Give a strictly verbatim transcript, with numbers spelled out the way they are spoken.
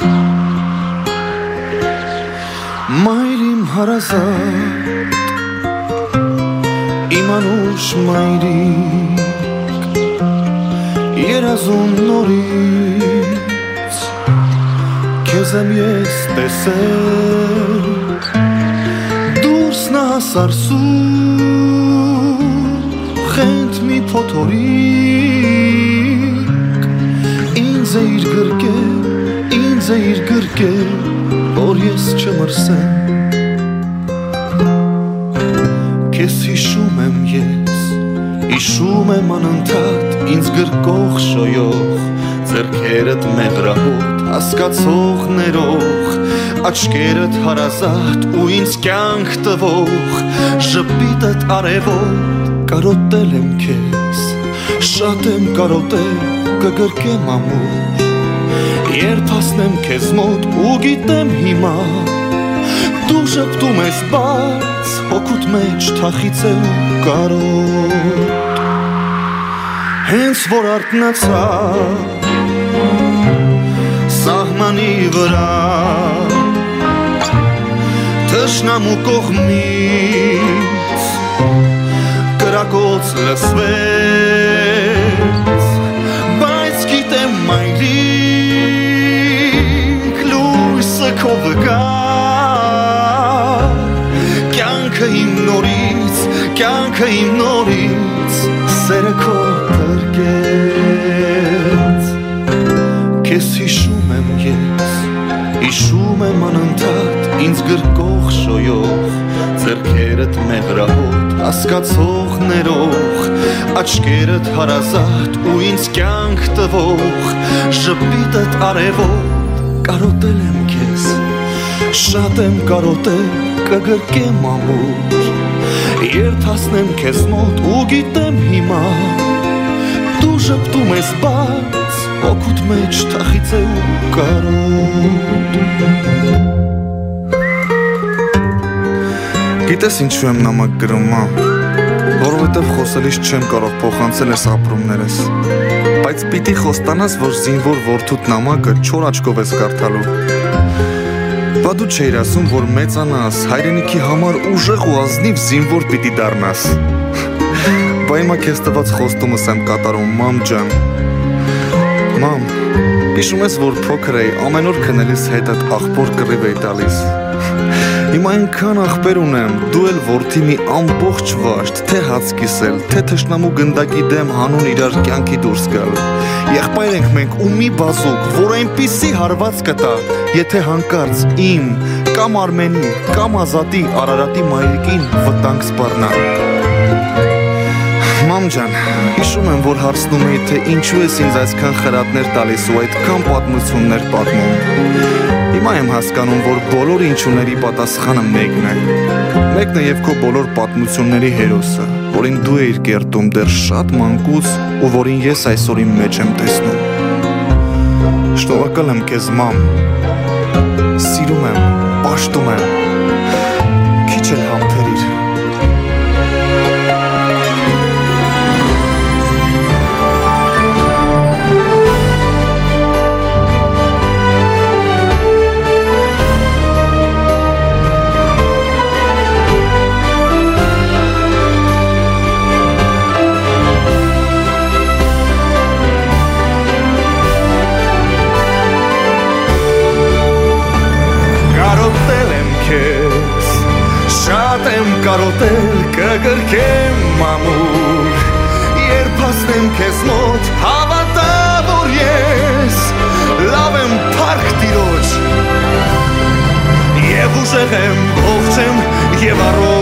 Մայրիմ հարազատ իմ անուշ մայրիկ երազում նորից քեզ եմ ես տեսել դուրս նահասարսում խենթ մի փոթորիկ ինձ է իր գրկել ինձ է իր գրկել որ ես չմրսեմ Քեզ հիշում եմ ես հիշում եմ անընդհատ ինձ գրկող շոյող ձեռքերդ մեղրահոտ հասկացող ներող աչքերդ հարազատ ու ինձ կյանք տվող ժպիտդ արևոտ կարոտել եմ քեզ շատ եմ կարոտել կգրկեմ ամուր Երբ հասնեմ քեզ մոտ ու գիտեմ հիմա Դու շպտում ես բաց հոգուտ մեջ թախից է ու կարոտ Հենց որ արթնացա Սահմանի վրա Թշնամու կողմից Կրակոց լսվեց Բայց գիտեմ մայրիկ Լույսը քո վկա Կյանքը իմ նորից Կյանքը իմ նորից Սերը քո տրկեց Քեզ հիշում եմ ես Հիշում եմ անընդհատ ինձ գրկող շոյող Ձեռքերդ մեղրահոտ հասկացող ներող Աչքերդ հարազատ ու ինձ կյանք տվող Ժպիտդ արևոտ կարոտել եմ քեզ Շատ եմ կարոտել կգրկեմ ամուր Երբ հասնեմ քեզ մոտ ու գիտեմ հիմա Դու ժպտում ես բաց հոգուտ մեջ թախից է ու կարոտ Գիտես ինչու եմ նամակ գրում մամ Որովհետև խոսելիս չեմ կարող փոխանցել ես ապրումներս Բայց պիտի խոստանաս որ զինվոր որդուդ նամակը չոր աչքով ես կարդալու Բա դու չէիր ասում որ մեծանաս հայրենիքի համար ուժեղ ու ազնիվ զինվոր պիտի դառնաս Բա հիմա քեզ տված խոստումս եմ կատարում մամ ջան Մամ, հիշում ես որ փոքր էի ամեն օր քնելիս հետդ աղբոր կռիվ էի տալիս Հիմա այնքան աղբեր ունեմ, դու էլ որդի մի ամբողջ վաշտ, թե հաց կիսել, թե թշնամու գնդակի դեմ հանուն իրար կյանքի դուրս գալ Եղբայր ենք մենք ու մի բազուկ, որ այնպիսի հարված կտա, եթե հանկարծ իմ, կամ Արմենի, կամ Ազատի, Արարատի մայրիկին վտանգ սպառնա Մամ ջան, հիշում եմ, որ հարցնում էի, թե ինչու ես ինձ այսքան խրատներ տալիս ու այդքան պատմություններ պատմում Հիմա եմ հասկանում, որ բոլոր ինչուների պատասխանը մեկն է Մեկն է և քո բոլոր պատմությունների հերոսը Որին դու էիր կերտում դեռ շատ մանկուց ու որին ես այսօր իմ մեջ եմ տեսնում Շնորհակալ եմ քեզ մամ Սիրում եմ, պաշտում եմ Քիչ էլ համբերիր Կարոտել կգրկեմ ամուր Երբ հասնեմ քեզ մոտ հավատա որ ես լավ եմ փառք տիրոջ Եվ ուժեղ եմ ողջ եմ և առողջ